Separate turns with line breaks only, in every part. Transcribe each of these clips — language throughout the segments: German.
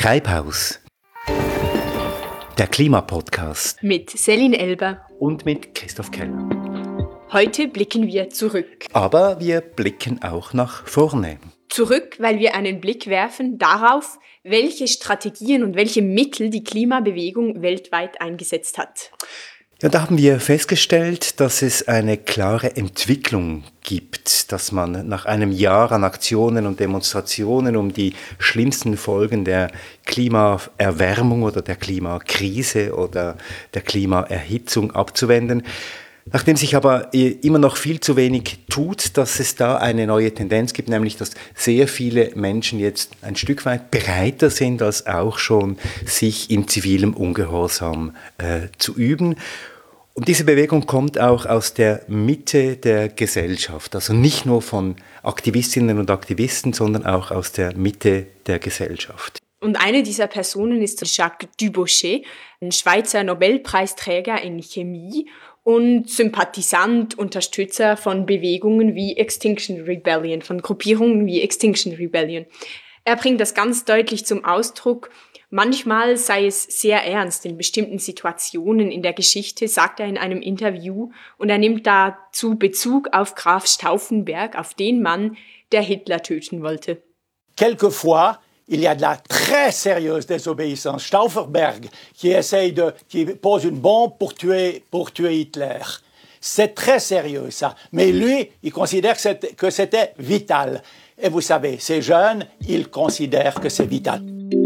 Treibhaus, der Klimapodcast
mit Céline Elber
und mit Christoph Keller.
Heute blicken wir zurück.
Aber wir blicken auch nach vorne.
Zurück, weil wir einen Blick werfen darauf, welche Strategien und welche Mittel die Klimabewegung weltweit eingesetzt hat.
Ja, da haben wir festgestellt, dass es eine klare Entwicklung gibt, dass man nach einem Jahr an Aktionen und Demonstrationen, um die schlimmsten Folgen der Klimaerwärmung oder der Klimakrise oder der Klimaerhitzung abzuwenden, nachdem sich aber immer noch viel zu wenig tut, dass es da eine neue Tendenz gibt, nämlich dass sehr viele Menschen jetzt ein Stück weit bereiter sind, als auch schon sich in zivilem Ungehorsam zu üben. Und diese Bewegung kommt auch aus der Mitte der Gesellschaft, also nicht nur von Aktivistinnen und Aktivisten, sondern auch aus der Mitte der Gesellschaft.
Und eine dieser Personen ist Jacques Dubochet, ein Schweizer Nobelpreisträger in Chemie und Sympathisant, Unterstützer von Bewegungen wie Extinction Rebellion, von Gruppierungen wie Extinction Rebellion. Er bringt das ganz deutlich zum Ausdruck. Manchmal sei es sehr ernst in bestimmten Situationen in der Geschichte, sagt er in einem Interview, und er nimmt dazu Bezug auf Graf Stauffenberg, auf den Mann, der Hitler töten wollte.
Quelquefois, il y a de la très sérieuse désobéissance. Stauffenberg, qui pose une bombe pour tuer Hitler. C'est très sérieux, ça. Mais lui, il considère que c'était vital. Et vous savez, ces jeunes, ils considèrent que c'est vital.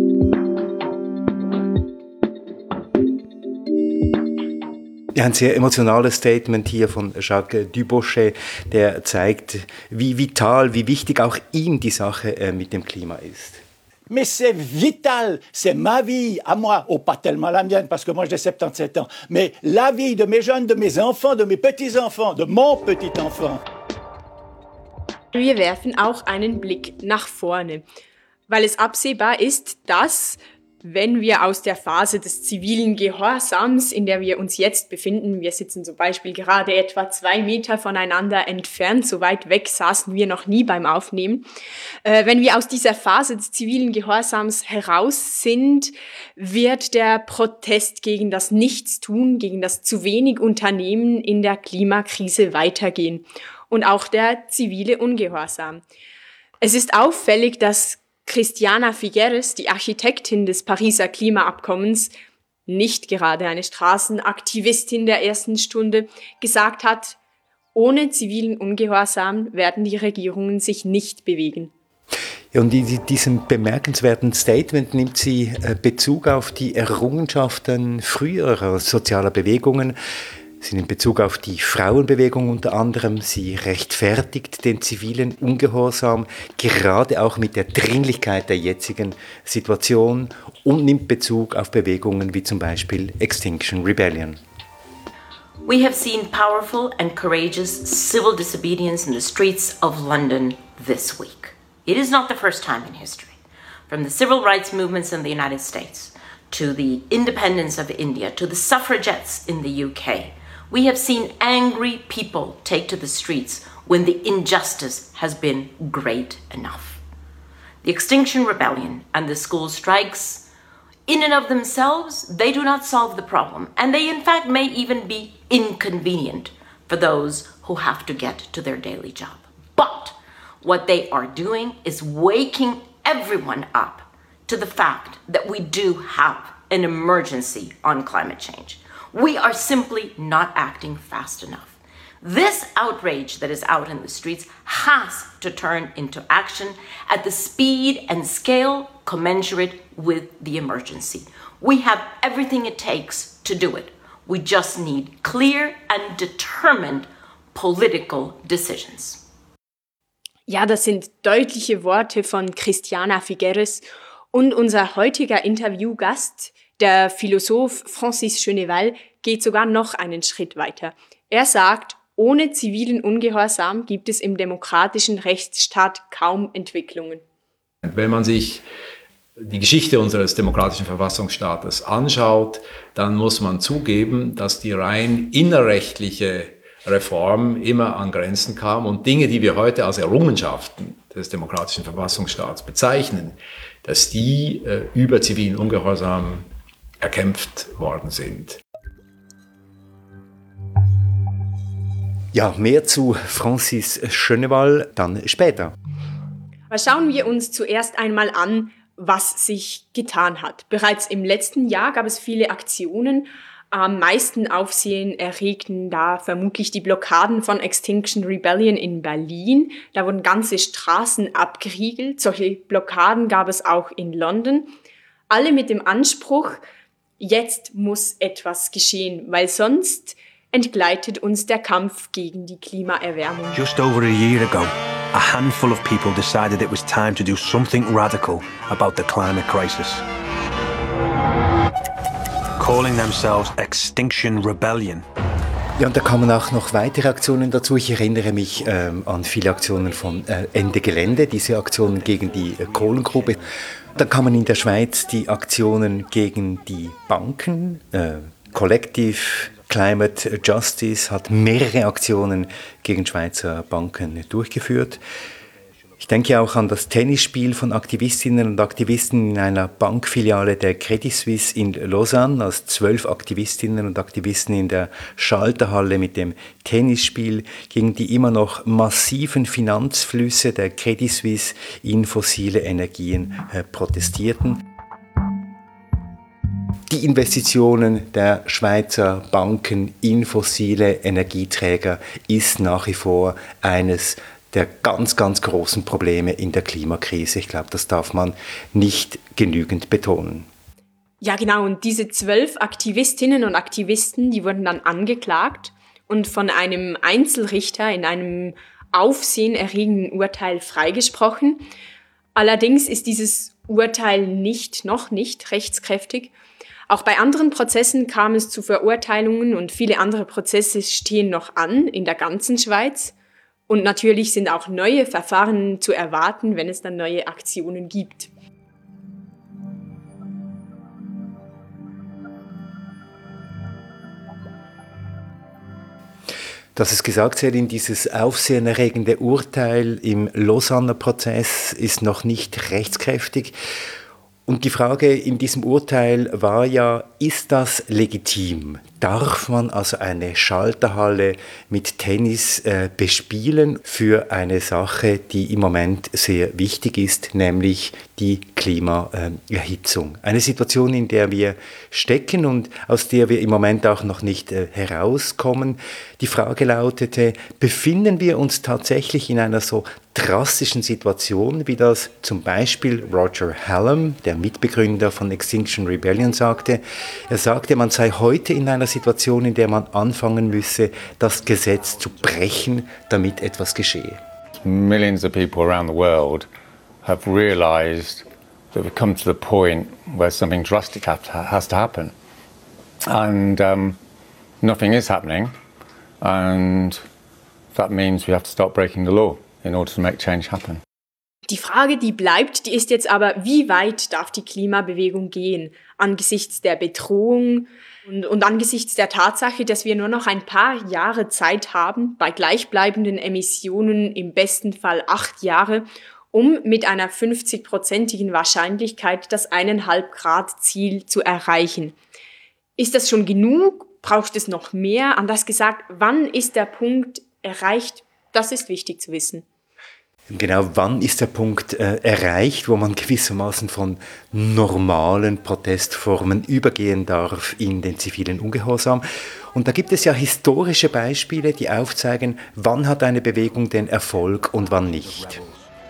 Ja, ein sehr emotionales Statement hier von Jacques Dubochet, der zeigt, wie vital, wie wichtig auch ihm die Sache mit dem Klima ist.
Mais c'est vital, c'est ma vie, à moi, pas tellement la mienne, parce que moi j'ai 77 ans, mais la vie de mes jeunes, de mes enfants, de mes petits-enfants, de mon petit-enfant.
Wir werfen auch einen Blick nach vorne, weil es absehbar ist, dass, wenn wir aus der Phase des zivilen Gehorsams, in der wir uns jetzt befinden, wir sitzen zum Beispiel gerade etwa 2 Meter voneinander entfernt, so weit weg saßen wir noch nie beim Aufnehmen, wenn wir aus dieser Phase des zivilen Gehorsams heraus sind, wird der Protest gegen das Nichtstun, gegen das zu wenig Unternehmen in der Klimakrise weitergehen und auch der zivile Ungehorsam. Es ist auffällig, dass Christiana Figueres, die Architektin des Pariser Klimaabkommens, nicht gerade eine Straßenaktivistin der ersten Stunde, gesagt hat, ohne zivilen Ungehorsam werden die Regierungen sich nicht bewegen.
Ja, und in diesem bemerkenswerten Statement nimmt sie Bezug auf die Errungenschaften früherer sozialer Bewegungen. Sie nimmt Bezug auf die Frauenbewegung unter anderem. Sie rechtfertigt den zivilen Ungehorsam, gerade auch mit der Dringlichkeit der jetzigen Situation, und nimmt Bezug auf Bewegungen wie zum Beispiel Extinction Rebellion.
We have seen powerful and courageous civil disobedience in the streets of London this week. It is not the first time in history. From the civil rights movements in the United States, to the independence of India, to the suffragettes in the UK, we have seen angry people take to the streets when the injustice has been great enough. The Extinction Rebellion and the school strikes, in and of themselves, they do not solve the problem. And they, in fact, may even be inconvenient for those who have to get to their daily job. But what they are doing is waking everyone up to the fact that we do have an emergency on climate change. We are simply not acting fast enough. This outrage that is out in the streets has to turn into action at the speed and scale commensurate with the emergency. We have everything it takes to do it. We just need clear and determined political decisions.
Ja, das sind deutliche Worte von Christiana Figueres, und unser heutiger Interviewgast, der Philosoph Francis Geneval, geht sogar noch einen Schritt weiter. Er sagt, ohne zivilen Ungehorsam gibt es im demokratischen Rechtsstaat kaum Entwicklungen.
Wenn man sich die Geschichte unseres demokratischen Verfassungsstaates anschaut, dann muss man zugeben, dass die rein innerrechtliche Reform immer an Grenzen kam und Dinge, die wir heute als Errungenschaften des demokratischen Verfassungsstaats bezeichnen, dass die über zivilen Ungehorsam erkämpft worden sind.
Ja, mehr zu Francis Schöneval dann später.
Aber schauen wir uns zuerst einmal an, was sich getan hat. Bereits im letzten Jahr gab es viele Aktionen. Am meisten Aufsehen erregten da vermutlich die Blockaden von Extinction Rebellion in Berlin. Da wurden ganze Straßen abgeriegelt. Solche Blockaden gab es auch in London. Alle mit dem Anspruch, jetzt muss etwas geschehen, weil sonst entgleitet uns der Kampf gegen die Klimaerwärmung.
Just over a year ago, a handful of people decided it was time to do something radical about the climate crisis. Calling themselves Extinction Rebellion.
Ja, und da kamen auch noch weitere Aktionen dazu. Ich erinnere mich an viele Aktionen von Ende Gelände, diese Aktionen gegen die Kohlengrube. Dann kamen in der Schweiz die Aktionen gegen die Banken. Collective Climate Justice hat mehrere Aktionen gegen Schweizer Banken durchgeführt. Ich denke auch an das Tennisspiel von Aktivistinnen und Aktivisten in einer Bankfiliale der Credit Suisse in Lausanne, als 12 Aktivistinnen und Aktivisten in der Schalterhalle mit dem Tennisspiel gegen die immer noch massiven Finanzflüsse der Credit Suisse in fossile Energien protestierten. Die Investitionen der Schweizer Banken in fossile Energieträger ist nach wie vor eines der ganz, ganz großen Probleme in der Klimakrise. Ich glaube, das darf man nicht genügend betonen.
Ja, genau. Und diese 12 Aktivistinnen und Aktivisten, die wurden dann angeklagt und von einem Einzelrichter in einem aufsehenerregenden Urteil freigesprochen. Allerdings ist dieses Urteil noch nicht rechtskräftig. Auch bei anderen Prozessen kam es zu Verurteilungen und viele andere Prozesse stehen noch an in der ganzen Schweiz. Und natürlich sind auch neue Verfahren zu erwarten, wenn es dann neue Aktionen gibt.
Dass es gesagt wird, dieses aufsehenerregende Urteil im Lausanner Prozess ist noch nicht rechtskräftig. Und die Frage in diesem Urteil war ja, ist das legitim? Darf man also eine Schalterhalle mit Tennis bespielen für eine Sache, die im Moment sehr wichtig ist, nämlich die Klimaerhitzung? Eine Situation, in der wir stecken und aus der wir im Moment auch noch nicht herauskommen. Die Frage lautete, befinden wir uns tatsächlich in einer so drastischen Situation, wie das zum Beispiel Roger Hallam, der Mitbegründer von Extinction Rebellion, sagte? Er sagte, man sei heute in einer Situation, in der man anfangen müsse, das Gesetz zu brechen, damit etwas geschehe.
Millions of people around the world have realized that we've come to the point where something drastic has to happen. And nothing is happening. And that means we have to start breaking the law in order to make change happen.
Die Frage, die bleibt, die ist jetzt aber, wie weit darf die Klimabewegung gehen angesichts der Bedrohung und angesichts der Tatsache, dass wir nur noch ein paar Jahre Zeit haben, bei gleichbleibenden Emissionen im besten Fall 8 Jahre, um mit einer 50-prozentigen Wahrscheinlichkeit das 1,5-Grad-Ziel zu erreichen. Ist das schon genug? Braucht es noch mehr? Anders gesagt, wann ist der Punkt erreicht? Das ist wichtig zu wissen.
Genau, wann ist der Punkt erreicht, wo man gewissermaßen von normalen Protestformen übergehen darf in den zivilen Ungehorsam? Und da gibt es ja historische Beispiele, die aufzeigen, wann hat eine Bewegung den Erfolg und wann nicht.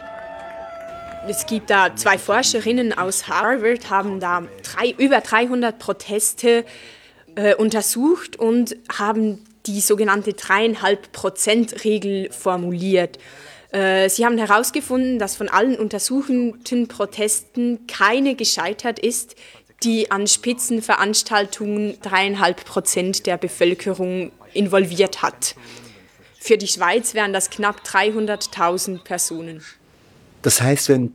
Es gibt da 2 Forscherinnen aus Harvard, haben da über 300 Proteste untersucht und haben die sogenannte 3,5%-Regel formuliert. Sie haben herausgefunden, dass von allen untersuchten Protesten keine gescheitert ist, die an Spitzenveranstaltungen 3,5% der Bevölkerung involviert hat. Für die Schweiz wären das knapp 300.000 Personen.
Das heißt, wenn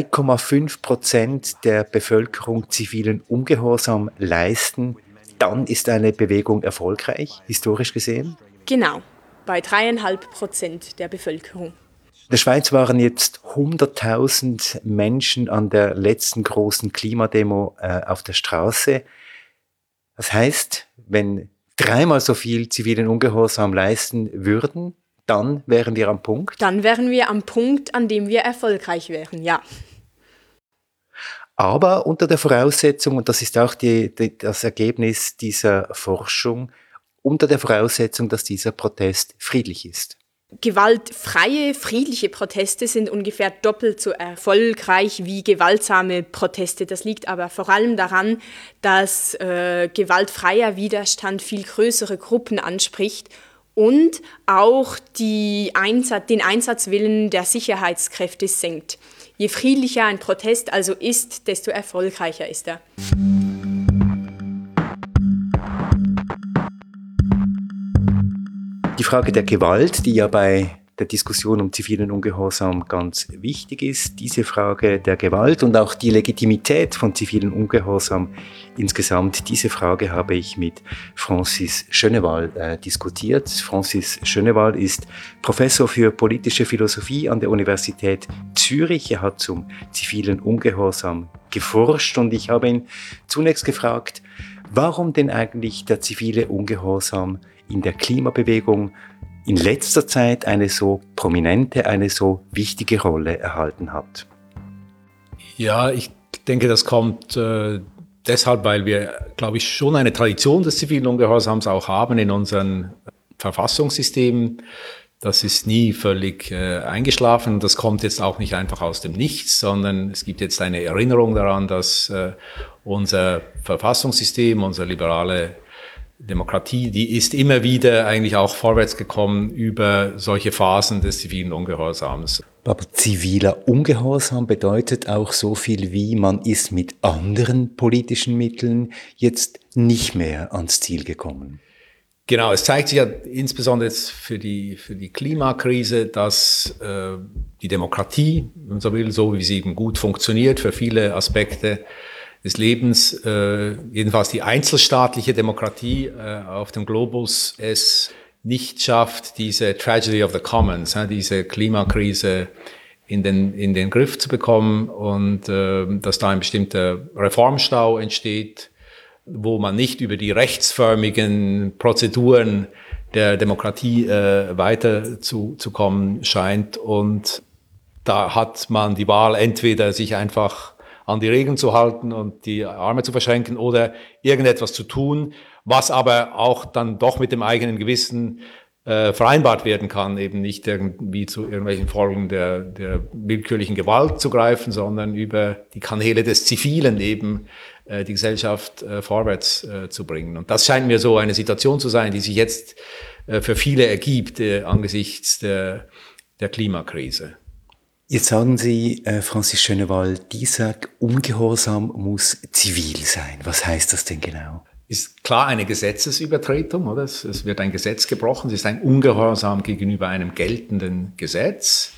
3,5% der Bevölkerung zivilen Ungehorsam leisten, dann ist eine Bewegung erfolgreich, historisch gesehen?
Genau, bei 3,5% der Bevölkerung.
In der Schweiz waren jetzt 100.000 Menschen an der letzten großen Klimademo auf der Straße. Das heißt, wenn 3-mal so viel zivilen Ungehorsam leisten würden, dann wären wir am Punkt?
Dann wären wir am Punkt, an dem wir erfolgreich wären, ja.
Aber unter der Voraussetzung, und das ist auch das Ergebnis dieser Forschung, unter der Voraussetzung, dass dieser Protest friedlich ist.
Gewaltfreie, friedliche Proteste sind ungefähr doppelt so erfolgreich wie gewaltsame Proteste. Das liegt aber vor allem daran, dass gewaltfreier Widerstand viel größere Gruppen anspricht und auch den Einsatzwillen der Sicherheitskräfte senkt. Je friedlicher ein Protest also ist, desto erfolgreicher ist er.
Die Frage der Gewalt, die ja bei der Diskussion um zivilen Ungehorsam ganz wichtig ist, diese Frage der Gewalt und auch die Legitimität von zivilen Ungehorsam insgesamt, diese Frage habe ich mit Francis Schönewald diskutiert. Francis Schönewald ist Professor für politische Philosophie an der Universität Zürich. Er hat zum zivilen Ungehorsam geforscht und ich habe ihn zunächst gefragt, warum denn eigentlich der zivile Ungehorsam in der Klimabewegung in letzter Zeit eine so prominente, eine so wichtige Rolle erhalten hat.
Ja, ich denke, das kommt deshalb, weil wir, glaube ich, schon eine Tradition des zivilen Ungehorsams auch haben in unseren Verfassungssystemen. Das ist nie völlig eingeschlafen. Das kommt jetzt auch nicht einfach aus dem Nichts, sondern es gibt jetzt eine Erinnerung daran, dass unser Verfassungssystem, unsere liberale Demokratie, die ist immer wieder eigentlich auch vorwärts gekommen über solche Phasen des zivilen Ungehorsams.
Aber ziviler Ungehorsam bedeutet auch so viel wie, man ist mit anderen politischen Mitteln jetzt nicht mehr ans Ziel gekommen.
Genau, es zeigt sich ja insbesondere jetzt für die Klimakrise, dass die Demokratie, wenn man so will, so wie sie eben gut funktioniert für viele Aspekte des Lebens, jedenfalls die einzelstaatliche Demokratie auf dem Globus, es nicht schafft, diese Tragedy of the Commons, diese Klimakrise in den Griff zu bekommen und dass da ein bestimmter Reformstau entsteht, wo man nicht über die rechtsförmigen Prozeduren der Demokratie weiter zu kommen scheint. Und da hat man die Wahl, entweder sich einfach an die Regeln zu halten und die Arme zu verschränken oder irgendetwas zu tun, was aber auch dann doch mit dem eigenen Gewissen vereinbart werden kann, eben nicht irgendwie zu irgendwelchen Folgen der willkürlichen Gewalt zu greifen, sondern über die Kanäle des Zivilen eben die Gesellschaft vorwärts zu bringen. Und das scheint mir so eine Situation zu sein, die sich jetzt für viele ergibt angesichts der Klimakrise.
Jetzt sagen Sie, Francis Schönewald, dieser Ungehorsam muss zivil sein. Was heißt das denn genau?
Ist klar eine Gesetzesübertretung, oder? Es wird ein Gesetz gebrochen, es ist ein Ungehorsam gegenüber einem geltenden Gesetz.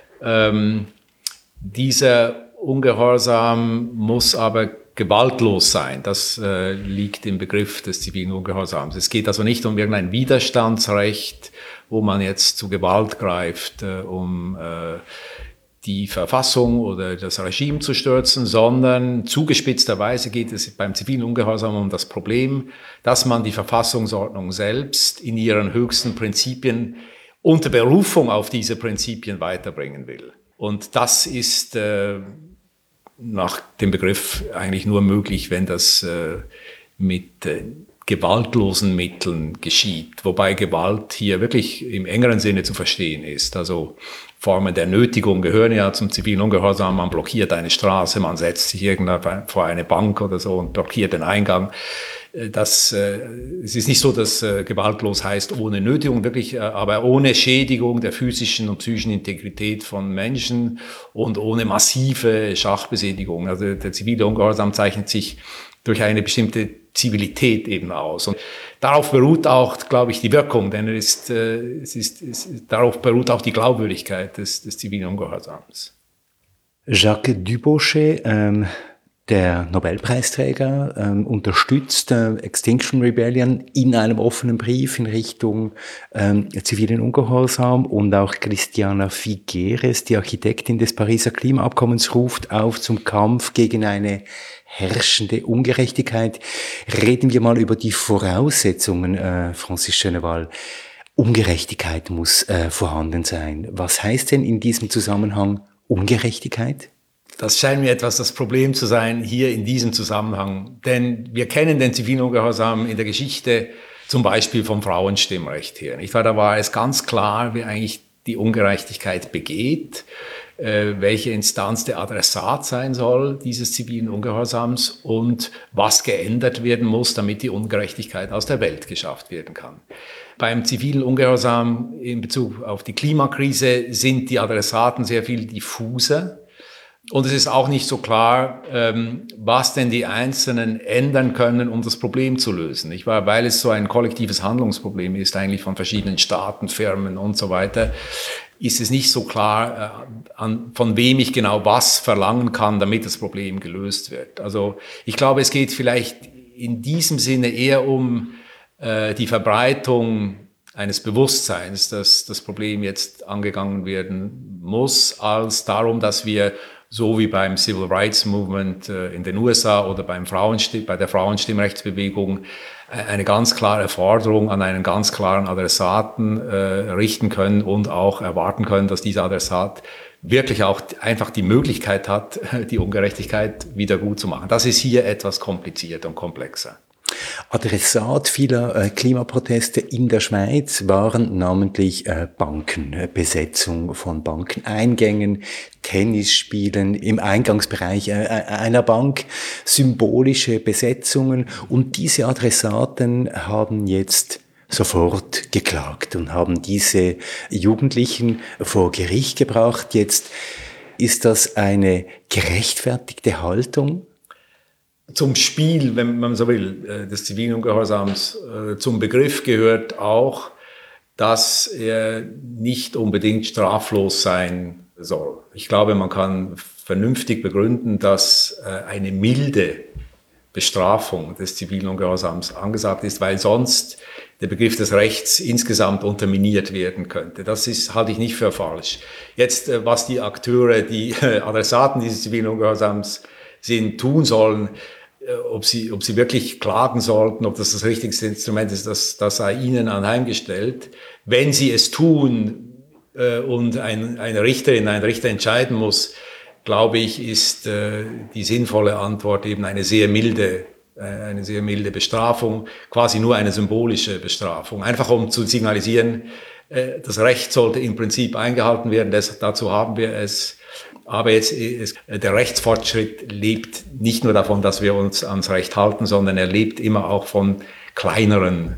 Dieser Ungehorsam muss aber gewaltlos sein. Das liegt im Begriff des zivilen Ungehorsams. Es geht also nicht um irgendein Widerstandsrecht, wo man jetzt zu Gewalt greift, um die Verfassung oder das Regime zu stürzen, sondern zugespitzterweise geht es beim zivilen Ungehorsam um das Problem, dass man die Verfassungsordnung selbst in ihren höchsten Prinzipien unter Berufung auf diese Prinzipien weiterbringen will. Und das ist nach dem Begriff eigentlich nur möglich, wenn das mit gewaltlosen Mitteln geschieht, wobei Gewalt hier wirklich im engeren Sinne zu verstehen ist. Also Formen der Nötigung gehören ja zum zivilen Ungehorsam. Man blockiert eine Straße, man setzt sich vor eine Bank oder so und blockiert den Eingang. Es ist nicht so, dass gewaltlos heißt ohne Nötigung, wirklich, aber ohne Schädigung der physischen und psychischen Integrität von Menschen und ohne massive Sachbeschädigung. Also der zivile Ungehorsam zeichnet sich durch eine bestimmte Zivilität eben aus. Und darauf beruht auch, glaube ich, die Wirkung, denn darauf beruht auch die Glaubwürdigkeit des zivilen Ungehorsams.
Jacques Dubochet, Der Nobelpreisträger unterstützt Extinction Rebellion in einem offenen Brief in Richtung zivilen Ungehorsam, und auch Christiana Figueres, die Architektin des Pariser Klimaabkommens, ruft auf zum Kampf gegen eine herrschende Ungerechtigkeit. Reden wir mal über die Voraussetzungen, Francis Cheneval. Ungerechtigkeit muss vorhanden sein. Was heißt denn in diesem Zusammenhang Ungerechtigkeit?
Das scheint mir etwas das Problem zu sein hier in diesem Zusammenhang. Denn wir kennen den zivilen Ungehorsam in der Geschichte zum Beispiel vom Frauenstimmrecht her. Nicht wahr? Da war es ganz klar, wer eigentlich die Ungerechtigkeit begeht, welche Instanz der Adressat sein soll dieses zivilen Ungehorsams und was geändert werden muss, damit die Ungerechtigkeit aus der Welt geschafft werden kann. Beim zivilen Ungehorsam in Bezug auf die Klimakrise sind die Adressaten sehr viel diffuser. Und es ist auch nicht so klar, was denn die Einzelnen ändern können, um das Problem zu lösen. Nicht wahr? Weil es so ein kollektives Handlungsproblem ist, eigentlich von verschiedenen Staaten, Firmen und so weiter, ist es nicht so klar, von wem ich genau was verlangen kann, damit das Problem gelöst wird. Also ich glaube, es geht vielleicht in diesem Sinne eher um die Verbreitung eines Bewusstseins, dass das Problem jetzt angegangen werden muss, als darum, dass wir so wie beim Civil Rights Movement in den USA oder bei der Frauenstimmrechtsbewegung eine ganz klare Forderung an einen ganz klaren Adressaten richten können und auch erwarten können, dass dieser Adressat wirklich auch einfach die Möglichkeit hat, die Ungerechtigkeit wieder gut zu machen. Das ist hier etwas komplizierter und komplexer.
Adressat vieler Klimaproteste in der Schweiz waren namentlich Banken, Besetzung von Bankeneingängen, Tennisspielen im Eingangsbereich einer Bank, symbolische Besetzungen, und diese Adressaten haben jetzt sofort geklagt und haben diese Jugendlichen vor Gericht gebracht. Jetzt ist das eine gerechtfertigte Haltung?
Zum Spiel, wenn man so will, des zivilen Ungehorsams, zum Begriff gehört auch, dass er nicht unbedingt straflos sein soll. Ich glaube, man kann vernünftig begründen, dass eine milde Bestrafung des zivilen Ungehorsams angesagt ist, weil sonst der Begriff des Rechts insgesamt unterminiert werden könnte. Das halte ich nicht für falsch. Jetzt, was die Akteure, die Adressaten dieses zivilen Ungehorsams sind, tun sollen, ob sie wirklich klagen sollten, ob das richtigste Instrument ist, das sei ihnen anheimgestellt. Wenn sie es tun und eine Richterin, ein Richter entscheiden muss, glaube ich, ist die sinnvolle Antwort eben eine sehr milde Bestrafung, quasi nur eine symbolische Bestrafung, einfach um zu signalisieren, das Recht sollte im Prinzip eingehalten werden, dazu haben wir es. Aber der Rechtsfortschritt lebt nicht nur davon, dass wir uns ans Recht halten, sondern er lebt immer auch von kleineren,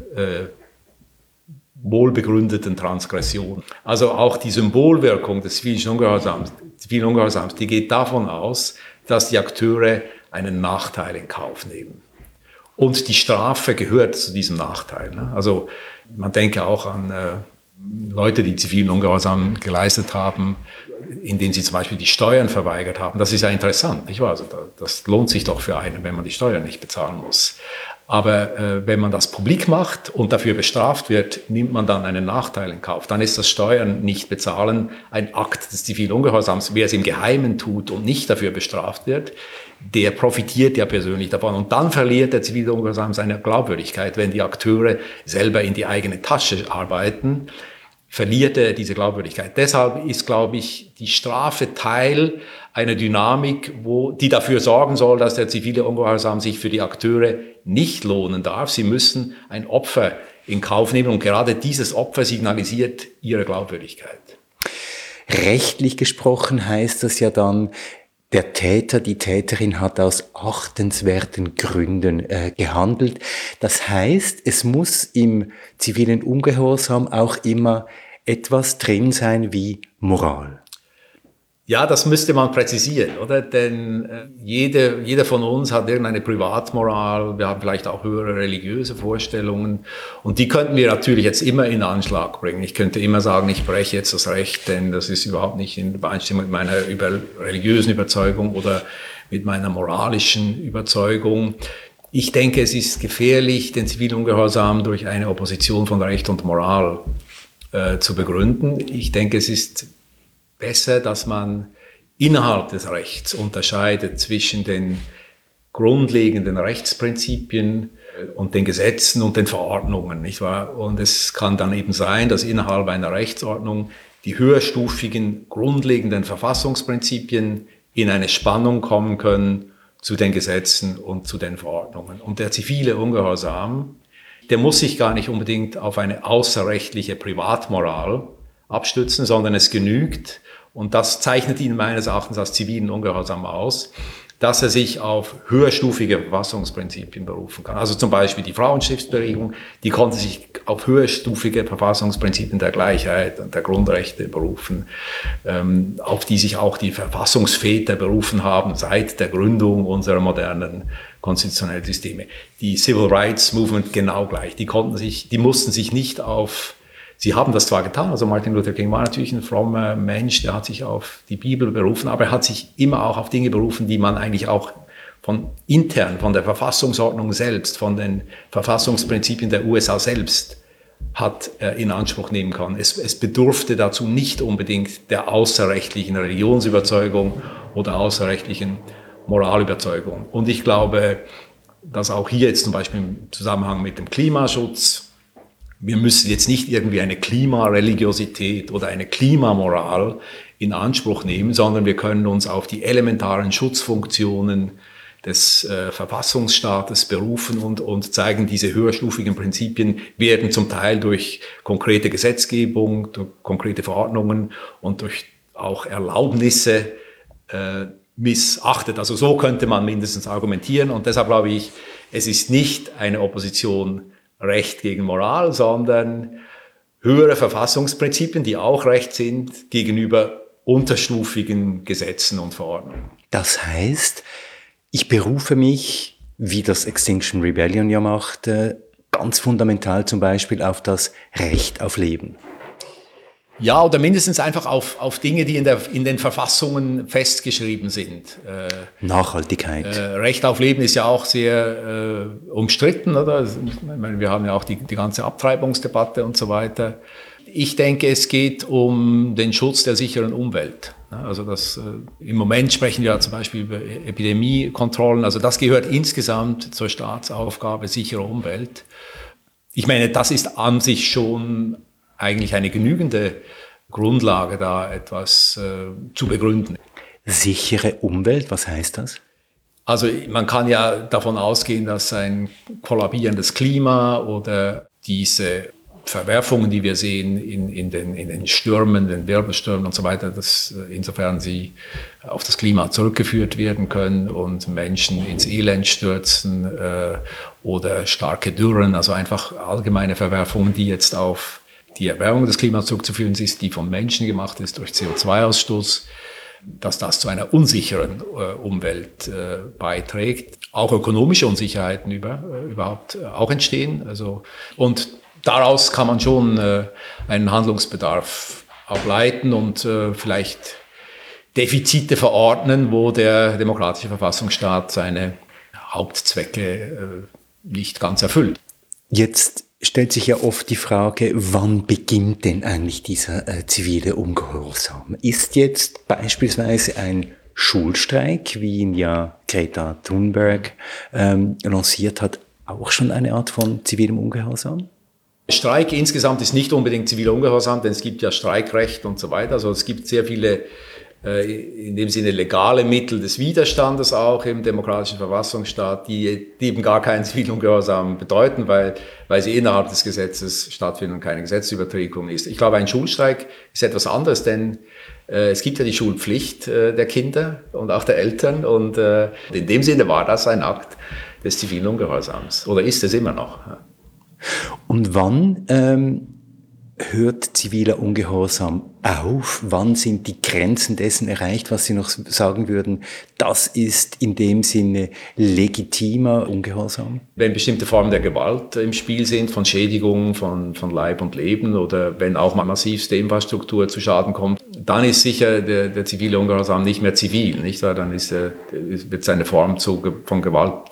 wohlbegründeten Transgressionen. Also auch die Symbolwirkung des zivilen Ungehorsams, die geht davon aus, dass die Akteure einen Nachteil in Kauf nehmen. Und die Strafe gehört zu diesem Nachteil. Also man denke auch an Leute, die zivilen Ungehorsam geleistet haben, indem sie zum Beispiel die Steuern verweigert haben. Das ist ja interessant, nicht wahr? Also das lohnt sich doch für einen, wenn man die Steuern nicht bezahlen muss. Aber wenn man das publik macht und dafür bestraft wird, nimmt man dann einen Nachteil in Kauf. Dann ist das Steuern nicht bezahlen ein Akt des zivilen Ungehorsams. Wer es im Geheimen tut und nicht dafür bestraft wird, der profitiert ja persönlich davon. Und dann verliert der zivile Ungehorsam seine Glaubwürdigkeit, wenn die Akteure selber in die eigene Tasche arbeiten, verliert er diese Glaubwürdigkeit. Deshalb ist, glaube ich, die Strafe Teil einer Dynamik, die dafür sorgen soll, dass der zivile Ungehorsam sich für die Akteure nicht lohnen darf. Sie müssen ein Opfer in Kauf nehmen, und gerade dieses Opfer signalisiert ihre Glaubwürdigkeit.
Rechtlich gesprochen heißt das ja dann, der Täter, die Täterin hat aus achtenswerten Gründen gehandelt. Das heißt, es muss im zivilen Ungehorsam auch immer etwas drin sein wie Moral.
Ja, das müsste man präzisieren, oder? Denn jeder von uns hat irgendeine Privatmoral, wir haben vielleicht auch höhere religiöse Vorstellungen, und die könnten wir natürlich jetzt immer in Anschlag bringen. Ich könnte immer sagen, ich breche jetzt das Recht, denn das ist überhaupt nicht in Übereinstimmung mit meiner religiösen Überzeugung, oder mit meiner moralischen Überzeugung. Ich denke, es ist gefährlich, den zivilen Ungehorsam durch eine Opposition von Recht und Moral zu begründen. Ich denke, es ist besser, dass man innerhalb des Rechts unterscheidet zwischen den grundlegenden Rechtsprinzipien und den Gesetzen und den Verordnungen, nicht wahr? Und es kann dann eben sein, dass innerhalb einer Rechtsordnung die höherstufigen grundlegenden Verfassungsprinzipien in eine Spannung kommen können zu den Gesetzen und zu den Verordnungen. Und der zivile Ungehorsam, der muss sich gar nicht unbedingt auf eine außerrechtliche Privatmoral abstützen, sondern es genügt, und das zeichnet ihn meines Erachtens als zivilen Ungehorsam aus, dass er sich auf höherstufige Verfassungsprinzipien berufen kann. Also zum Beispiel die Frauenstiftsbewegung, die konnte sich auf höherstufige Verfassungsprinzipien der Gleichheit und der Grundrechte berufen, auf die sich auch die Verfassungsväter berufen haben seit der Gründung unserer modernen konstitutionellen Systeme. Die Civil Rights Movement genau gleich. Die mussten sich nicht auf... Sie haben das zwar getan, also Martin Luther King war natürlich ein frommer Mensch, der hat sich auf die Bibel berufen, aber er hat sich immer auch auf Dinge berufen, die man eigentlich auch von der Verfassungsordnung selbst, von den Verfassungsprinzipien der USA selbst hat in Anspruch nehmen können. Es bedurfte dazu nicht unbedingt der außerrechtlichen Religionsüberzeugung oder außerrechtlichen Moralüberzeugung. Und ich glaube, dass auch hier jetzt zum Beispiel im Zusammenhang mit dem Klimaschutz, wir müssen jetzt nicht irgendwie eine Klimareligiosität oder eine Klimamoral in Anspruch nehmen, sondern wir können uns auf die elementaren Schutzfunktionen des Verfassungsstaates berufen und zeigen, diese höherstufigen Prinzipien werden zum Teil durch konkrete Gesetzgebung, durch konkrete Verordnungen und durch auch Erlaubnisse missachtet. Also so könnte man mindestens argumentieren, und deshalb glaube ich, es ist nicht eine Opposition Recht gegen Moral, sondern höhere Verfassungsprinzipien, die auch Recht sind, gegenüber unterstufigen Gesetzen und Verordnungen.
Das heißt, ich berufe mich, wie das Extinction Rebellion ja macht, ganz fundamental zum Beispiel auf das Recht auf Leben.
Ja, oder mindestens einfach auf Dinge, die in den Verfassungen festgeschrieben sind.
Nachhaltigkeit.
Recht auf Leben ist ja auch sehr umstritten, oder? Ich meine, wir haben ja auch die ganze Abtreibungsdebatte und so weiter. Ich denke, es geht um den Schutz der sicheren Umwelt. Also im Moment sprechen wir ja zum Beispiel über Epidemiekontrollen. Also das gehört insgesamt zur Staatsaufgabe sichere Umwelt. Ich meine, das ist an sich schon eigentlich eine genügende Grundlage, da etwas zu begründen.
Sichere Umwelt, was heißt das?
Also man kann ja davon ausgehen, dass ein kollabierendes Klima oder diese Verwerfungen, die wir sehen in den Stürmen, den Wirbelstürmen und so weiter, dass insofern sie auf das Klima zurückgeführt werden können und Menschen ins Elend stürzen oder starke Dürren, also einfach allgemeine Verwerfungen, die jetzt auf die Erwärmung des Klimas zurückzuführen ist, die vom Menschen gemacht ist durch CO2-Ausstoß, dass das zu einer unsicheren Umwelt beiträgt. Auch ökonomische Unsicherheiten überhaupt auch entstehen. Also, und daraus kann man schon einen Handlungsbedarf ableiten und vielleicht Defizite verordnen, wo der demokratische Verfassungsstaat seine Hauptzwecke nicht ganz erfüllt.
Jetzt stellt sich ja oft die Frage, wann beginnt denn eigentlich dieser zivile Ungehorsam? Ist jetzt beispielsweise ein Schulstreik, wie ihn ja Greta Thunberg lanciert hat, auch schon eine Art von zivilem Ungehorsam?
Streik insgesamt ist nicht unbedingt ziviler Ungehorsam, denn es gibt ja Streikrecht und so weiter. Also es gibt sehr viele in dem Sinne legale Mittel des Widerstandes auch im demokratischen Verfassungsstaat, die eben gar keinen zivilen Ungehorsam bedeuten, weil sie innerhalb des Gesetzes stattfinden und keine Gesetzesübertretung ist. Ich glaube, ein Schulstreik ist etwas anderes, denn es gibt ja die Schulpflicht der Kinder und auch der Eltern, und in dem Sinne war das ein Akt des zivilen Ungehorsams oder ist es immer noch.
Und wann hört ziviler Ungehorsam auf? Wann sind die Grenzen dessen erreicht, was Sie noch sagen würden, das ist in dem Sinne legitimer Ungehorsam?
Wenn bestimmte Formen der Gewalt im Spiel sind, von Schädigung von Leib und Leben oder wenn auch mal massivste Infrastruktur zu Schaden kommt, dann ist sicher der zivile Ungehorsam nicht mehr zivil, nicht wahr? Dann wird seine Form von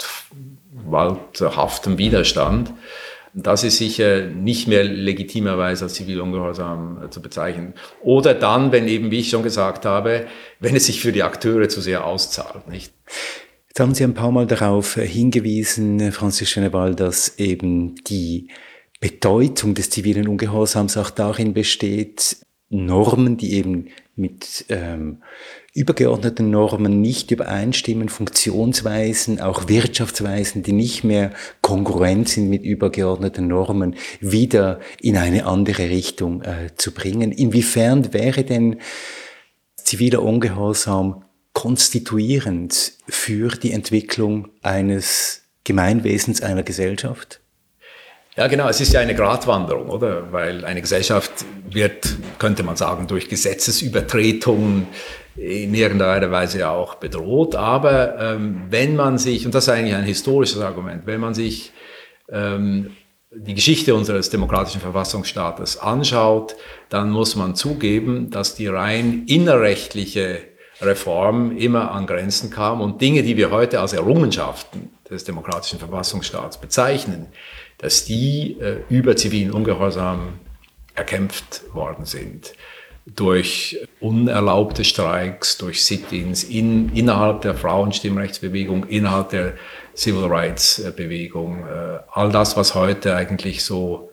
gewalthaftem Widerstand. Das ist sicher nicht mehr legitimerweise als ziviler Ungehorsam zu bezeichnen. Oder dann, wenn eben, wie ich schon gesagt habe, wenn es sich für die Akteure zu sehr auszahlt, nicht?
Jetzt haben Sie ein paar Mal darauf hingewiesen, Francis Cheneval, dass eben die Bedeutung des zivilen Ungehorsams auch darin besteht, Normen, die eben mit übergeordneten Normen nicht übereinstimmen, Funktionsweisen, auch Wirtschaftsweisen, die nicht mehr kongruent sind mit übergeordneten Normen, wieder in eine andere Richtung zu bringen. Inwiefern wäre denn ziviler Ungehorsam konstituierend für die Entwicklung eines Gemeinwesens, einer Gesellschaft?
Ja, genau, es ist ja eine Gratwanderung, oder? Weil eine Gesellschaft wird, könnte man sagen, durch Gesetzesübertretungen in irgendeiner Weise auch bedroht. Aber wenn man sich, und das ist eigentlich ein historisches Argument, wenn man sich die Geschichte unseres demokratischen Verfassungsstaates anschaut, dann muss man zugeben, dass die rein innerrechtliche Reform immer an Grenzen kam und Dinge, die wir heute als Errungenschaften des demokratischen Verfassungsstaats bezeichnen, dass die über zivilen Ungehorsam erkämpft worden sind. Durch unerlaubte Streiks, durch Sit-ins innerhalb der Frauenstimmrechtsbewegung, innerhalb der Civil Rights Bewegung. All das, was heute eigentlich so,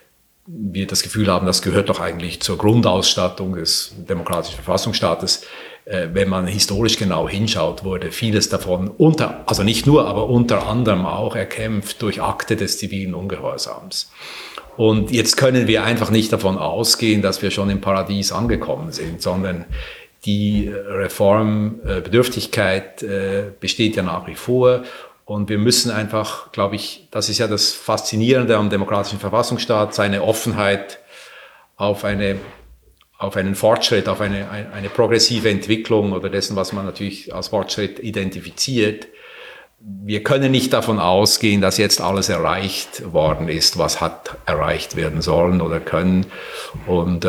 wir das Gefühl haben, das gehört doch eigentlich zur Grundausstattung des demokratischen Verfassungsstaates. Wenn man historisch genau hinschaut, wurde vieles davon also nicht nur, aber unter anderem auch erkämpft durch Akte des zivilen Ungehorsams. Und jetzt können wir einfach nicht davon ausgehen, dass wir schon im Paradies angekommen sind, sondern die Reformbedürftigkeit besteht ja nach wie vor. Und wir müssen einfach, glaube ich, das ist ja das Faszinierende am demokratischen Verfassungsstaat, seine Offenheit auf einen Fortschritt, auf eine progressive Entwicklung oder dessen, was man natürlich als Fortschritt identifiziert. Wir können nicht davon ausgehen, dass jetzt alles erreicht worden ist, was hat erreicht werden sollen oder können. Und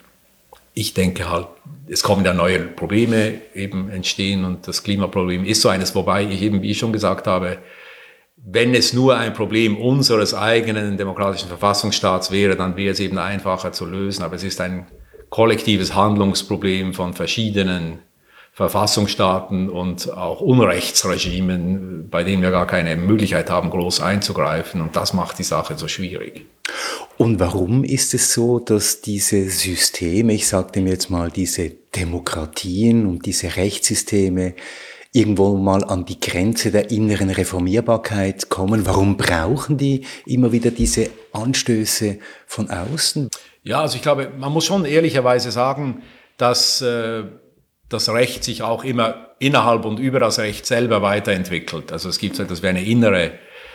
ich denke halt, es kommen ja neue Probleme eben entstehen und das Klimaproblem ist so eines, wobei ich eben, wie ich schon gesagt habe, wenn es nur ein Problem unseres eigenen demokratischen Verfassungsstaats wäre, dann wäre es eben einfacher zu lösen, aber es ist ein kollektives Handlungsproblem von verschiedenen Verfassungsstaaten und auch Unrechtsregimen, bei denen wir gar keine Möglichkeit haben, groß einzugreifen. Und das macht die Sache so schwierig.
Und warum ist es so, dass diese Systeme, ich sage dem jetzt mal, diese Demokratien und diese Rechtssysteme irgendwo mal an die Grenze der inneren Reformierbarkeit kommen? Warum brauchen die immer wieder diese Anstöße von außen?
Ja, also ich glaube, man muss schon ehrlicherweise sagen, dass das Recht sich auch immer innerhalb und über das Recht selber weiterentwickelt. Also es gibt so etwas wie eine innere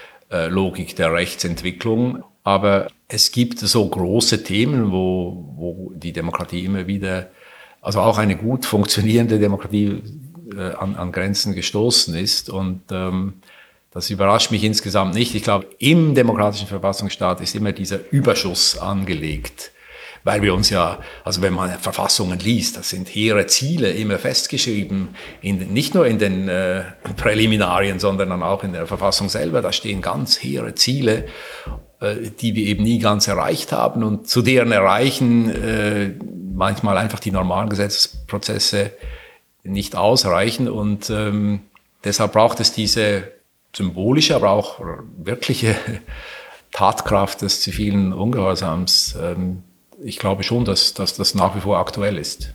Logik der Rechtsentwicklung, aber es gibt so große Themen, wo die Demokratie immer wieder, also auch eine gut funktionierende Demokratie an Grenzen gestoßen ist und das überrascht mich insgesamt nicht. Ich glaube, im demokratischen Verfassungsstaat ist immer dieser Überschuss angelegt. Weil wir uns ja, also wenn man Verfassungen liest, das sind hehre Ziele immer festgeschrieben, nicht nur in den Präliminarien, sondern dann auch in der Verfassung selber. Da stehen ganz hehre Ziele, die wir eben nie ganz erreicht haben und zu deren Erreichen manchmal einfach die normalen Gesetzesprozesse nicht ausreichen. Und deshalb braucht es diese symbolische, aber auch wirkliche Tatkraft des zivilen Ungehorsams. Ich glaube schon, dass das nach wie vor aktuell ist.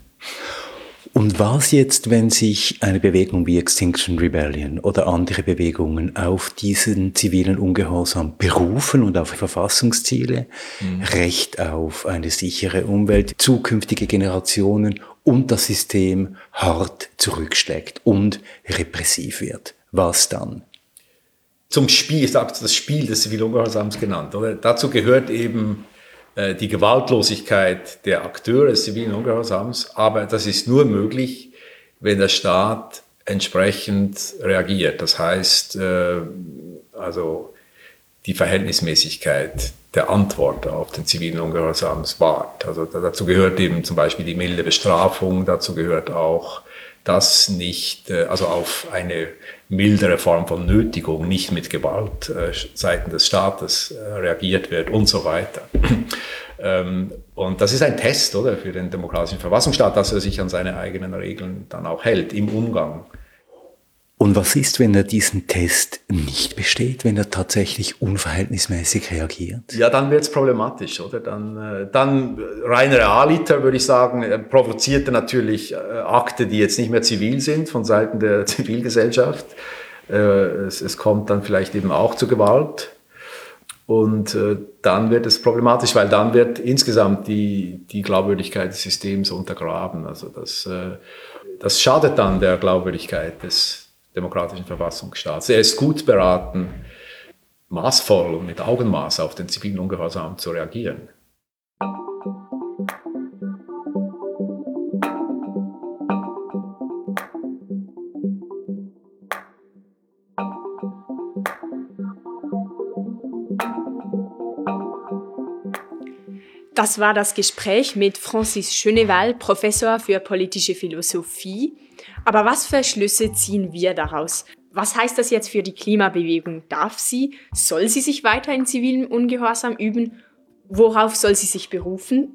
Und was jetzt, wenn sich eine Bewegung wie Extinction Rebellion oder andere Bewegungen auf diesen zivilen Ungehorsam berufen und auf Verfassungsziele, Recht auf eine sichere Umwelt, zukünftige Generationen und das System hart zurückschlägt und repressiv wird? Was dann?
Zum Spiel, ich habe das Spiel des zivilen Ungehorsams genannt, oder? Dazu gehört eben die Gewaltlosigkeit der Akteure des zivilen Ungehorsams, aber das ist nur möglich, wenn der Staat entsprechend reagiert. Das heißt, also die Verhältnismäßigkeit der Antwort auf den zivilen Ungehorsam wahrt. Also dazu gehört eben zum Beispiel die milde Bestrafung, dazu gehört auch, dass nicht, also auf eine mildere Form von Nötigung, nicht mit Gewalt seitens des Staates reagiert wird und so weiter. Und das ist ein Test, oder, für den demokratischen Verfassungsstaat, dass er sich an seine eigenen Regeln dann auch hält im Umgang.
Und was ist, wenn er diesen Test nicht besteht, wenn er tatsächlich unverhältnismäßig reagiert?
Ja, dann wird es problematisch, oder? Dann rein realiter, würde ich sagen, provoziert er natürlich Akte, die jetzt nicht mehr zivil sind, von Seiten der Zivilgesellschaft. Es kommt dann vielleicht eben auch zu Gewalt. Und dann wird es problematisch, weil dann wird insgesamt die Glaubwürdigkeit des Systems untergraben. Also das schadet dann der Glaubwürdigkeit des demokratischen Verfassungsstaats. Er ist gut beraten, maßvoll und mit Augenmaß auf den zivilen Ungehorsam zu reagieren.
Das war das Gespräch mit Francis Schöneval, Professor für politische Philosophie. Aber was für Schlüsse ziehen wir daraus? Was heißt das jetzt für die Klimabewegung? Soll sie sich weiter in zivilem Ungehorsam üben? Worauf soll sie sich berufen?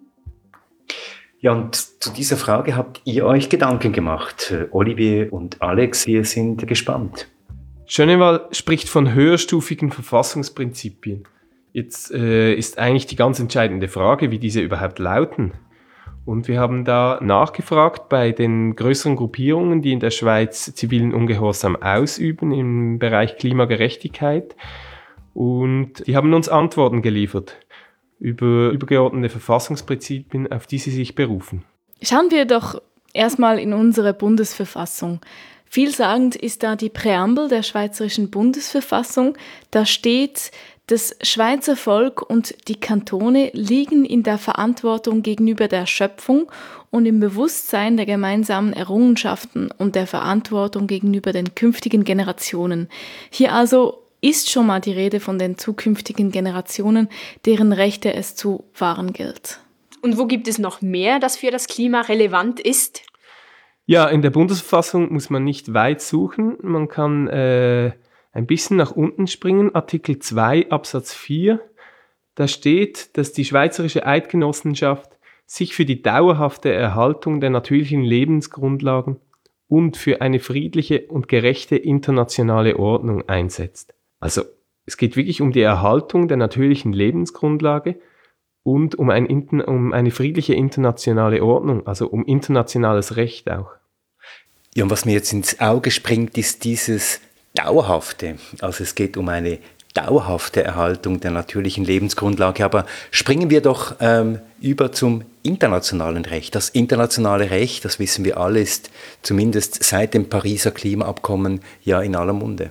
Ja, und zu dieser Frage habt ihr euch Gedanken gemacht. Olivier und Alex, wir sind gespannt.
Schöneval spricht von höherstufigen Verfassungsprinzipien. Jetzt ist eigentlich die ganz entscheidende Frage, wie diese überhaupt lauten. Und wir haben da nachgefragt bei den größeren Gruppierungen, die in der Schweiz zivilen Ungehorsam ausüben im Bereich Klimagerechtigkeit. Und die haben uns Antworten geliefert über übergeordnete Verfassungsprinzipien, auf die sie sich berufen.
Schauen wir doch erstmal in unsere Bundesverfassung. Vielsagend ist da die Präambel der Schweizerischen Bundesverfassung. Da steht: Das Schweizer Volk und die Kantone liegen in der Verantwortung gegenüber der Schöpfung und im Bewusstsein der gemeinsamen Errungenschaften und der Verantwortung gegenüber den künftigen Generationen. Hier also ist schon mal die Rede von den zukünftigen Generationen, deren Rechte es zu wahren gilt.
Und wo gibt es noch mehr, das für das Klima relevant ist?
Ja, in der Bundesverfassung muss man nicht weit suchen. Man kann ein bisschen nach unten springen, Artikel 2 Absatz 4, da steht, dass die Schweizerische Eidgenossenschaft sich für die dauerhafte Erhaltung der natürlichen Lebensgrundlagen und für eine friedliche und gerechte internationale Ordnung einsetzt. Also es geht wirklich um die Erhaltung der natürlichen Lebensgrundlage und um eine friedliche internationale Ordnung, also um internationales Recht auch.
Ja, und was mir jetzt ins Auge springt, ist dieses Dauerhafte. Also es geht um eine dauerhafte Erhaltung der natürlichen Lebensgrundlage. Aber springen wir doch über zum internationalen Recht. Das internationale Recht, das wissen wir alle, ist zumindest seit dem Pariser Klimaabkommen ja in aller Munde.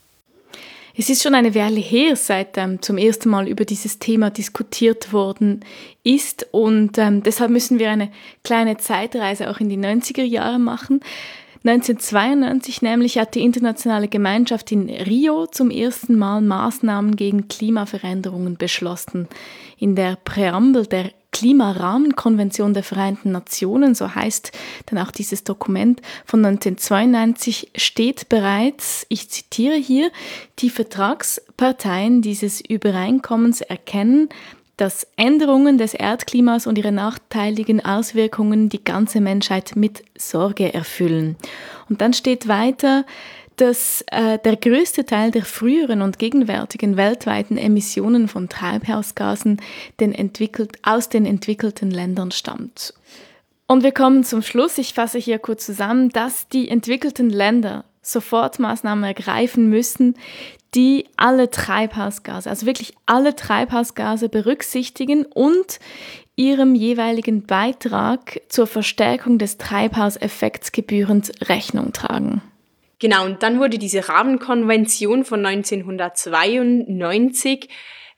Es ist schon eine Weile her, seit zum ersten Mal über dieses Thema diskutiert worden ist. Und deshalb müssen wir eine kleine Zeitreise auch in die 90er Jahre machen. 1992 nämlich hat die internationale Gemeinschaft in Rio zum ersten Mal Maßnahmen gegen Klimaveränderungen beschlossen. In der Präambel der Klimarahmenkonvention der Vereinten Nationen, so heißt dann auch dieses Dokument von 1992, steht bereits, ich zitiere hier, die Vertragsparteien dieses Übereinkommens erkennen, dass Änderungen des Erdklimas und ihre nachteiligen Auswirkungen die ganze Menschheit mit Sorge erfüllen. Und dann steht weiter, dass der größte Teil der früheren und gegenwärtigen weltweiten Emissionen von Treibhausgasen aus den entwickelten Ländern stammt. Und wir kommen zum Schluss, ich fasse hier kurz zusammen, dass die entwickelten Länder sofort Maßnahmen ergreifen müssen, die alle Treibhausgase, also wirklich alle Treibhausgase berücksichtigen und ihrem jeweiligen Beitrag zur Verstärkung des Treibhauseffekts gebührend Rechnung tragen.
Genau, und dann wurde diese Rahmenkonvention von 1992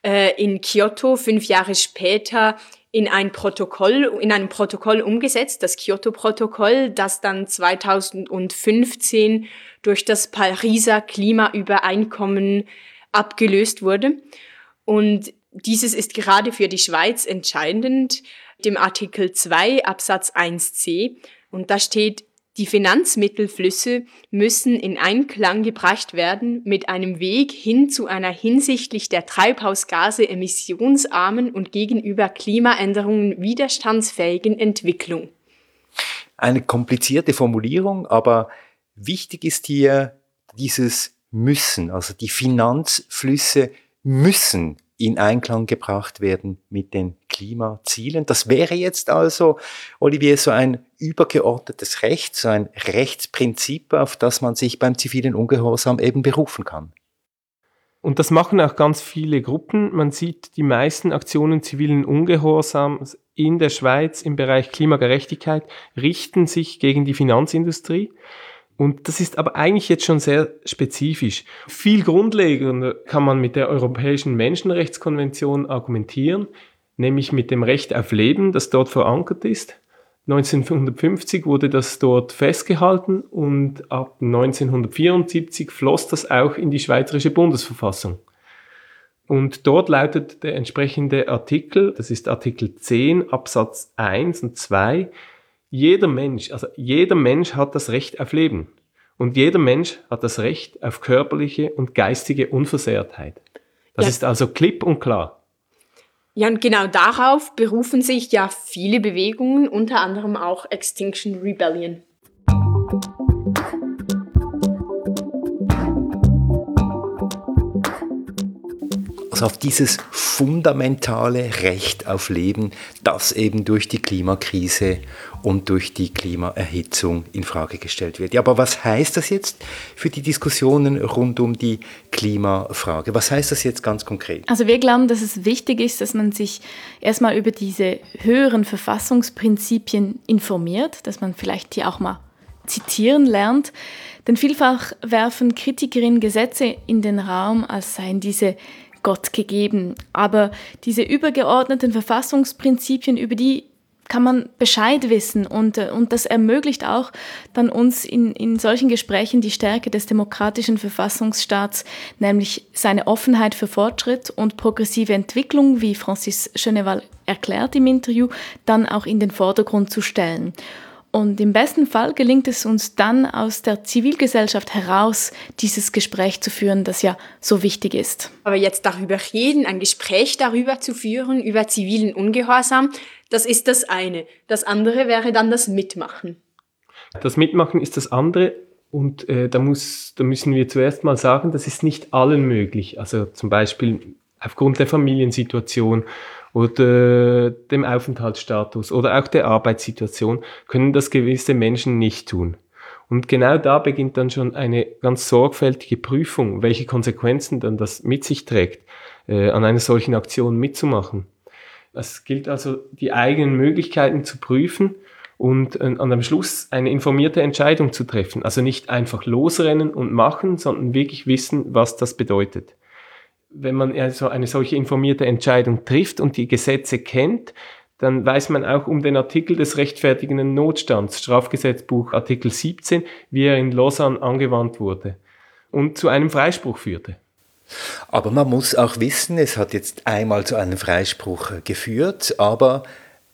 in Kyoto 5 Jahre später in einem Protokoll umgesetzt, das Kyoto-Protokoll, das dann 2015 durch das Pariser Klimaübereinkommen abgelöst wurde. Und dieses ist gerade für die Schweiz entscheidend, dem Artikel 2 Absatz 1c. Und da steht, die Finanzmittelflüsse müssen in Einklang gebracht werden mit einem Weg hin zu einer hinsichtlich der Treibhausgase emissionsarmen und gegenüber Klimaänderungen widerstandsfähigen Entwicklung.
Eine komplizierte Formulierung, aber wichtig ist hier dieses Müssen, also die Finanzflüsse müssen in Einklang gebracht werden mit den Klimazielen. Das wäre jetzt also, Olivier, so ein übergeordnetes Recht, so ein Rechtsprinzip, auf das man sich beim zivilen Ungehorsam eben berufen kann.
Und das machen auch ganz viele Gruppen. Man sieht, die meisten Aktionen zivilen Ungehorsams in der Schweiz im Bereich Klimagerechtigkeit richten sich gegen die Finanzindustrie. Und das ist aber eigentlich jetzt schon sehr spezifisch. Viel grundlegender kann man mit der Europäischen Menschenrechtskonvention argumentieren, nämlich mit dem Recht auf Leben, das dort verankert ist. 1950 wurde das dort festgehalten und ab 1974 floss das auch in die Schweizerische Bundesverfassung. Und dort lautet der entsprechende Artikel, das ist Artikel 10 Absatz 1 und 2, jeder Mensch hat das Recht auf Leben. Und jeder Mensch hat das Recht auf körperliche und geistige Unversehrtheit. Das ist also klipp und klar.
Ja, und genau darauf berufen sich ja viele Bewegungen, unter anderem auch Extinction Rebellion.
Also auf dieses fundamentale Recht auf Leben, das eben durch die Klimakrise und durch die Klimaerhitzung in Frage gestellt wird. Ja, aber was heißt das jetzt für die Diskussionen rund um die Klimafrage? Was heißt das jetzt ganz konkret?
Also wir glauben, dass es wichtig ist, dass man sich erstmal über diese höheren Verfassungsprinzipien informiert, dass man vielleicht die auch mal zitieren lernt. Denn vielfach werfen Kritikerinnen Gesetze in den Raum, als seien diese Gott gegeben. Aber diese übergeordneten Verfassungsprinzipien, über die kann man Bescheid wissen und das ermöglicht auch dann uns in solchen Gesprächen die Stärke des demokratischen Verfassungsstaats, nämlich seine Offenheit für Fortschritt und progressive Entwicklung, wie Francis Cheneval erklärt im Interview, dann auch in den Vordergrund zu stellen. Und im besten Fall gelingt es uns dann aus der Zivilgesellschaft heraus, dieses Gespräch zu führen, das ja so wichtig ist.
Aber jetzt darüber reden, ein Gespräch darüber zu führen, über zivilen Ungehorsam, das ist das eine. Das andere wäre dann das Mitmachen.
Das Mitmachen ist das andere und da müssen wir zuerst mal sagen, das ist nicht allen möglich. Also zum Beispiel aufgrund der Familiensituation oder dem Aufenthaltsstatus oder auch der Arbeitssituation können das gewisse Menschen nicht tun. Und genau da beginnt dann schon eine ganz sorgfältige Prüfung, welche Konsequenzen dann das mit sich trägt, an einer solchen Aktion mitzumachen. Es gilt also, die eigenen Möglichkeiten zu prüfen und am Schluss eine informierte Entscheidung zu treffen. Also nicht einfach losrennen und machen, sondern wirklich wissen, was das bedeutet. Wenn man also eine solche informierte Entscheidung trifft und die Gesetze kennt, dann weiß man auch um den Artikel des rechtfertigenden Notstands, Strafgesetzbuch Artikel 17, wie er in Lausanne angewandt wurde und zu einem Freispruch führte.
Aber man muss auch wissen, es hat jetzt einmal zu einem Freispruch geführt, aber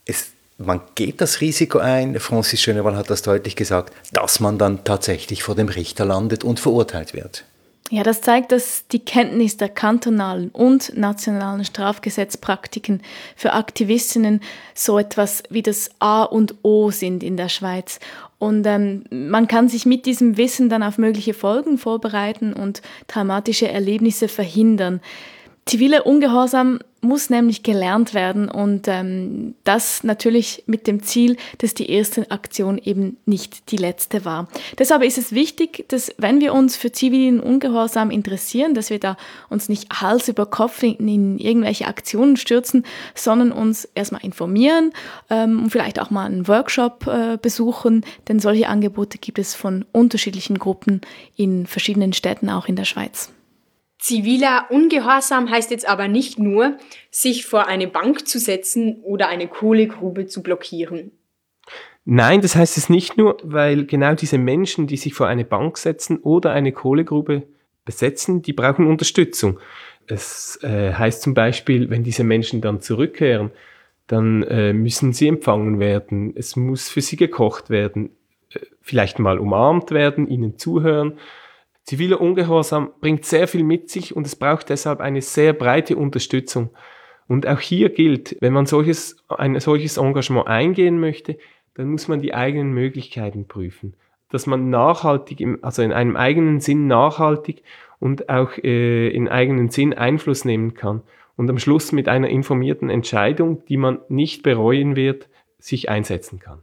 man geht das Risiko ein, Francis Cheneval hat das deutlich gesagt, dass man dann tatsächlich vor dem Richter landet und verurteilt wird.
Ja, das zeigt, dass die Kenntnis der kantonalen und nationalen Strafgesetzpraktiken für Aktivistinnen so etwas wie das A und O sind in der Schweiz. Und man kann sich mit diesem Wissen dann auf mögliche Folgen vorbereiten und traumatische Erlebnisse verhindern. Ziviler Ungehorsam muss nämlich gelernt werden und das natürlich mit dem Ziel, dass die erste Aktion eben nicht die letzte war. Deshalb ist es wichtig, dass wenn wir uns für zivilen Ungehorsam interessieren, dass wir da uns nicht Hals über Kopf in irgendwelche Aktionen stürzen, sondern uns erstmal informieren und vielleicht auch mal einen Workshop besuchen, denn solche Angebote gibt es von unterschiedlichen Gruppen in verschiedenen Städten, auch in der Schweiz.
Ziviler Ungehorsam heißt jetzt aber nicht nur, sich vor eine Bank zu setzen oder eine Kohlegrube zu blockieren.
Nein, das heißt es nicht nur, weil genau diese Menschen, die sich vor eine Bank setzen oder eine Kohlegrube besetzen, die brauchen Unterstützung. Es heißt zum Beispiel, wenn diese Menschen dann zurückkehren, dann müssen sie empfangen werden, es muss für sie gekocht werden, vielleicht mal umarmt werden, ihnen zuhören. Ziviler Ungehorsam bringt sehr viel mit sich und es braucht deshalb eine sehr breite Unterstützung. Und auch hier gilt, wenn man ein solches Engagement eingehen möchte, dann muss man die eigenen Möglichkeiten prüfen. Dass man nachhaltig, also in einem eigenen Sinn nachhaltig und auch in eigenen Sinn Einfluss nehmen kann und am Schluss mit einer informierten Entscheidung, die man nicht bereuen wird, sich einsetzen kann.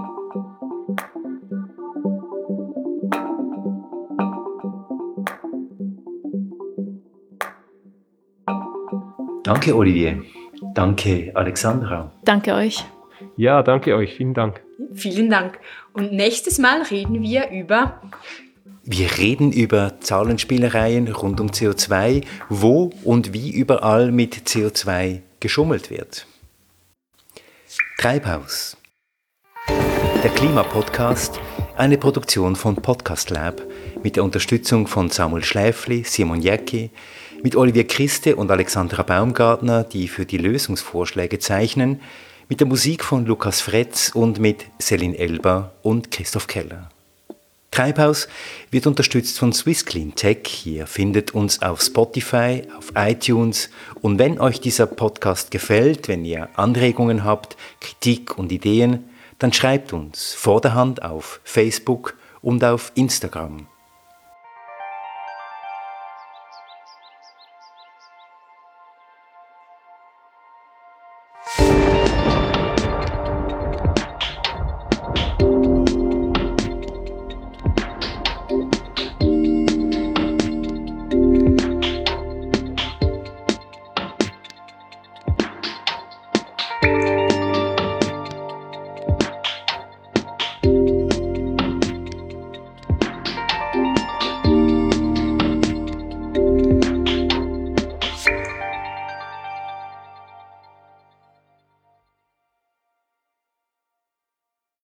Danke, Olivier. Danke, Alexandra.
Danke euch.
Ja, danke euch. Vielen Dank.
Vielen Dank. Und nächstes Mal reden wir über...
Wir reden über Zahlenspielereien rund um CO2, wo und wie überall mit CO2 geschummelt wird. Treibhaus. Der Klimapodcast, eine Produktion von Podcast Lab mit der Unterstützung von Samuel Schläfli, Simon Jäcki, mit Olivier Christe und Alexandra Baumgartner, die für die Lösungsvorschläge zeichnen, mit der Musik von Lukas Fretz und mit Céline Elba und Christoph Keller. Treibhaus wird unterstützt von Swiss Clean Tech. Ihr findet uns auf Spotify, auf iTunes. Und wenn euch dieser Podcast gefällt, wenn ihr Anregungen habt, Kritik und Ideen, dann schreibt uns vorderhand auf Facebook und auf Instagram.